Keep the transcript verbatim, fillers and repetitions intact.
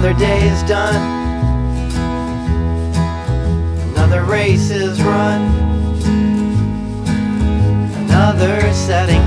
Another day is done, another race is run, another setting